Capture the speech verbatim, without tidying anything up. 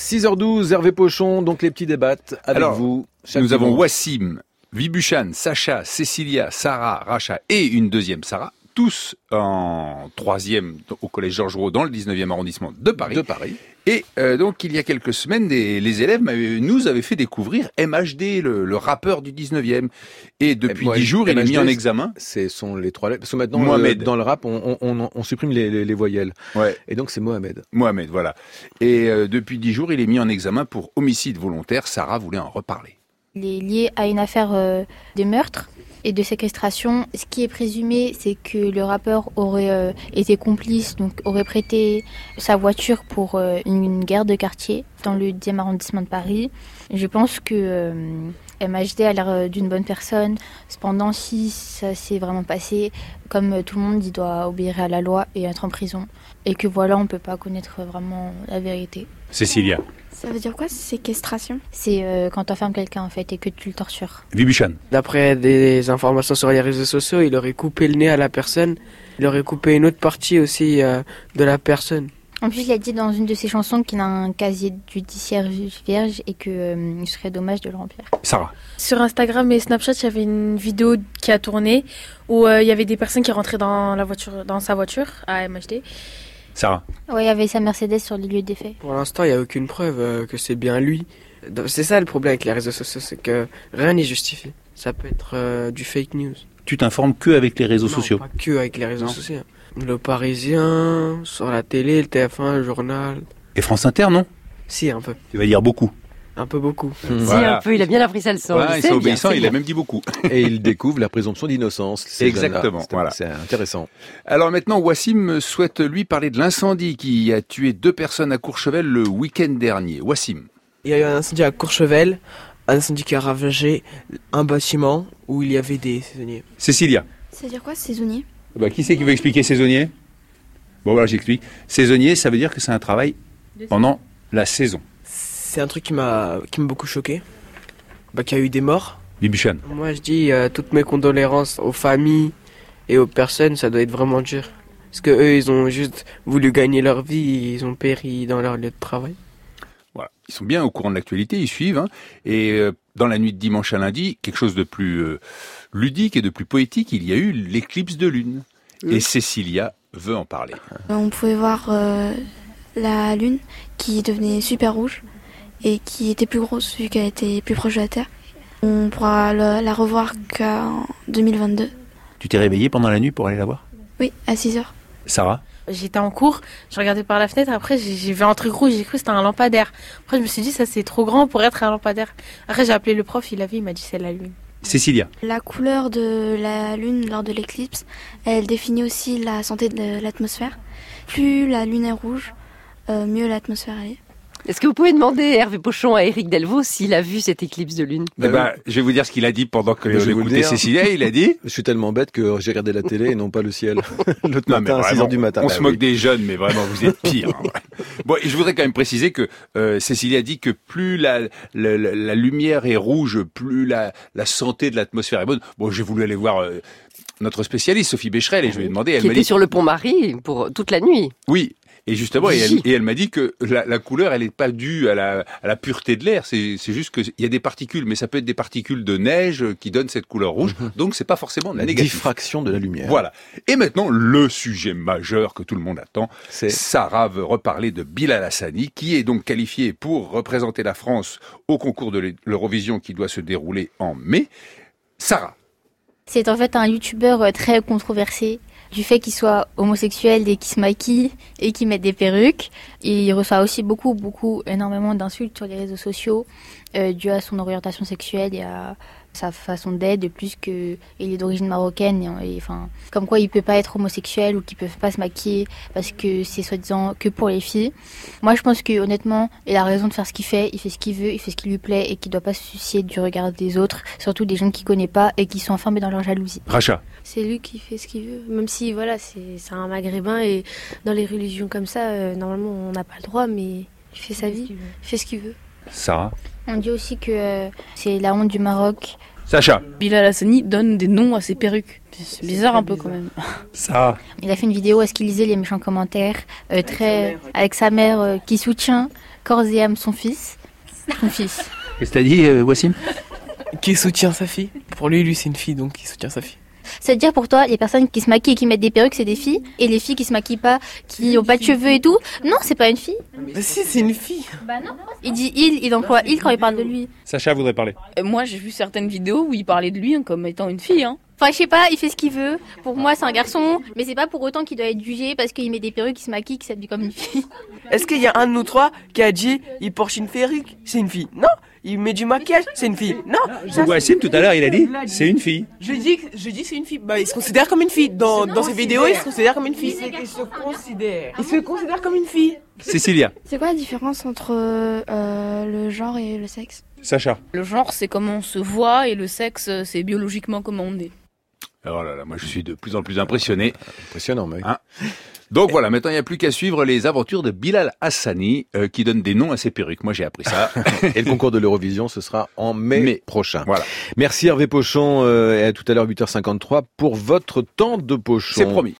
six heures douze, Hervé Pochon, donc les petits débattent avec Alors, vous. Nous dimanche. avons Wassim, Vibuchan, Sacha, Cécilia, Sarah, Racha et une deuxième Sarah, tous en troisième au collège Georges Rau dans le dix-neuvième arrondissement de Paris. De Paris. Et euh, donc il y a quelques semaines, des, les élèves nous avaient fait découvrir M H D, le, le rappeur du dix-neuvième. Et depuis dix jours, il est mis en examen. Ce sont les trois lettres. Parce que maintenant, Mohamed. Euh, dans le rap, on, on, on, on supprime les, les, les voyelles. Ouais. Et donc c'est Mohamed. Mohamed, voilà. Et euh, depuis dix jours, il est mis en examen pour homicide volontaire. Sarah voulait en reparler. Il est lié à une affaire euh, de meurtre et de séquestration. Ce qui est présumé, c'est que le rappeur aurait euh, été complice, donc aurait prêté sa voiture pour euh, une, une guerre de quartier dans le dixième arrondissement de Paris. Je pense que euh, M H D a l'air d'une bonne personne. Cependant, si ça s'est vraiment passé, comme tout le monde, il doit obéir à la loi et être en prison. Et que voilà, on ne peut pas connaître vraiment la vérité. Cécilia. Ça veut dire quoi, séquestration ? C'est euh, quand tu enfermes quelqu'un en fait et que tu le tortures. Vibuchan. D'après des informations sur les réseaux sociaux, il aurait coupé le nez à la personne. Il aurait coupé une autre partie aussi euh, de la personne. En plus, il a dit dans une de ses chansons qu'il a un casier judiciaire vierge et qu'il euh, serait dommage de le remplir. Sarah. Sur Instagram et Snapchat, il y avait une vidéo qui a tourné où euh, il y avait des personnes qui rentraient dans, la voiture, dans sa voiture à M H D. Sarah. Oui, il y avait sa Mercedes sur les lieux des faits. Pour l'instant, il n'y a aucune preuve euh, que c'est bien lui. C'est ça le problème avec les réseaux sociaux, c'est que rien n'est justifié. Ça peut être euh, du fake news. Tu t'informes que avec les réseaux non, sociaux. Pas que avec les réseaux Non. sociaux. Le Parisien, sur la télé, le T F un, le journal. Et France Inter, non? Si, un peu. Tu vas dire beaucoup. Un peu beaucoup. Si, Voilà. un peu, il a bien appris sa leçon. Ouais, Il il sait est bien, obéissant, c'est il bien. a même dit beaucoup. Et il découvre la présomption d'innocence. ces Exactement, jeunes-là. C'est- voilà. C'est intéressant. Alors maintenant, Wassim souhaite lui parler de l'incendie qui a tué deux personnes à Courchevel le week-end dernier. Wassim. Il y a eu un incendie à Courchevel, un incendie qui a ravagé un bâtiment où il y avait des saisonniers. Cécilia. Ça veut dire quoi, saisonnier ? Bah, qui c'est qui veut expliquer saisonnier? Bon voilà, j'explique. Saisonnier, ça veut dire que c'est un travail pendant la saison. C'est un truc qui m'a qui m'a beaucoup choqué. Bah, qu'il y a eu des morts. Bibuchan. Moi, je dis euh, toutes mes condoléances aux familles et aux personnes, ça doit être vraiment dur. Parce que eux, ils ont juste voulu gagner leur vie, ils ont péri dans leur lieu de travail. Voilà. Ils sont bien au courant de l'actualité, ils suivent. Hein. Et euh, dans la nuit de dimanche à lundi, quelque chose de plus euh, ludique et de plus poétique, il y a eu l'éclipse de lune. Mmh. Et Cécilia veut en parler. On pouvait voir euh, la lune qui devenait super rouge et qui était plus grosse vu qu'elle était plus proche de la Terre. On pourra le- la revoir qu'en deux mille vingt-deux. Tu t'es réveillée pendant la nuit pour aller la voir? Oui, à six heures. Sarah. J'étais en cours, je regardais par la fenêtre, après j'ai j'ai vu un truc rouge, j'ai cru que c'était un lampadaire. Après je me suis dit ça c'est trop grand pour être un lampadaire. Après j'ai appelé le prof, il a vu, il m'a dit c'est la lune. Cécilia. La couleur de la lune lors de l'éclipse, elle définit aussi la santé de l'atmosphère. Plus la lune est rouge, euh, mieux l'atmosphère est. Est-ce que vous pouvez demander, Hervé Pochon, à Éric Delvaux s'il a vu cette éclipse de lune? Eh ben, je vais vous dire ce qu'il a dit pendant que Ben, je vais vous le l'écoutait dire. Cécilia. Il a dit. Je suis tellement bête que j'ai regardé la télé et non pas le ciel. L'autre Non, mais matin, à six vraiment, heures du matin. On Bah se moque oui. des jeunes, mais vraiment, vous êtes pire. Hein, ouais. Bon, et je voudrais quand même préciser que euh, Cécilia dit que plus la, la, la, la lumière est rouge, plus la, la santé de l'atmosphère est bonne. Bon, j'ai voulu aller voir euh, notre spécialiste, Sophie Becherel, et je lui ai demandé. Elle Qui m'a était dit sur le pont Marie pour toute la nuit. oui. Et justement, et elle, Oui. et elle m'a dit que la, la couleur, elle n'est pas due à la, à la pureté de l'air. C'est, c'est juste qu'il y a des particules, mais ça peut être des particules de neige qui donnent cette couleur rouge. Mhm. Donc, c'est pas forcément de la La négative. diffraction de la lumière. Voilà. Et maintenant, le sujet majeur que tout le monde attend. C'est Sarah veut reparler de Bilal Hassani, qui est donc qualifié pour représenter la France au concours de l'Eurovision qui doit se dérouler en mai. Sarah. C'est en fait un youtubeur euh, très controversé du fait qu'il soit homosexuel et qu'il se maquille et qu'il mette des perruques. Et il reçoit aussi beaucoup, beaucoup, énormément d'insultes sur les réseaux sociaux euh, dû à son orientation sexuelle et à sa façon d'être, de plus qu'il est d'origine marocaine. Et, et, enfin, comme quoi il peut pas être homosexuel ou qu'il peut pas se maquiller parce que c'est soi-disant que pour les filles. Moi, je pense que honnêtement, il a raison de faire ce qu'il fait. Il fait ce qu'il veut, il fait ce qui lui plaît et qu'il doit pas se soucier du regard des autres, surtout des gens qu'il connaît pas et qui sont enfermés dans leur jalousie. Racha. C'est lui qui fait ce qu'il veut, même si voilà, c'est, c'est un maghrébin et dans les religions comme ça, euh, normalement on n'a pas le droit, mais il fait sa vie, il fait ce qu'il veut. Sarah. On dit aussi que euh, c'est la honte du Maroc. Sacha. Bilal Hassani donne des noms à ses perruques. C'est bizarre un peu quand même. Sarah. Il a fait une vidéo où est-ce qu'il lisait les méchants commentaires, euh, très avec sa mère euh, qui soutient corps et âme son fils. Son fils. Qu'est-ce que t'as dit, euh, Wassim? Qui soutient sa fille. Pour lui, lui c'est une fille, donc il soutient sa fille. C'est-à-dire pour toi, les personnes qui se maquillent et qui mettent des perruques, c'est des filles, et les filles qui se maquillent pas, qui n'ont pas de cheveux et tout, non, c'est pas une fille. Mais si, c'est une fille. Bah non. Il dit il, il emploie il quand il parle de lui. Sacha voudrait parler. Euh, Moi, j'ai vu certaines vidéos où il parlait de lui hein, comme étant une fille. Hein. Enfin, je sais pas, il fait ce qu'il veut. Pour moi, c'est un garçon, mais c'est pas pour autant qu'il doit être jugé parce qu'il met des perruques, il se maquille, qu'il s'habille comme une fille. Est-ce qu'il y a un de nous trois qui a dit il porte une perruque, c'est une fille? Non. Il met du maquillage, c'est une fille. Non. Ça, Wassim, tout à l'heure, il a dit c'est une fille. Je dis, je dis c'est une fille. Bah, il se considère comme une fille. Dans, dans ses vidéos, il se considère comme une fille. Il se considère. Il se considère comme une fille. Cécilia. C'est quoi la différence entre euh, le genre et le sexe? Sacha. Le genre, c'est comment on se voit et le sexe, c'est biologiquement comment on est. Oh là là, moi je suis de plus en plus impressionné. Impressionnant, mec. Hein Donc voilà, maintenant il n'y a plus qu'à suivre les aventures de Bilal Hassani euh, qui donne des noms à ses perruques. Moi j'ai appris ça. Et le concours de l'Eurovision, ce sera en mai, mai. prochain. Voilà. Merci Hervé Pochon, euh, et à tout à l'heure huit heures cinquante-trois pour votre temps de Pochon. C'est promis.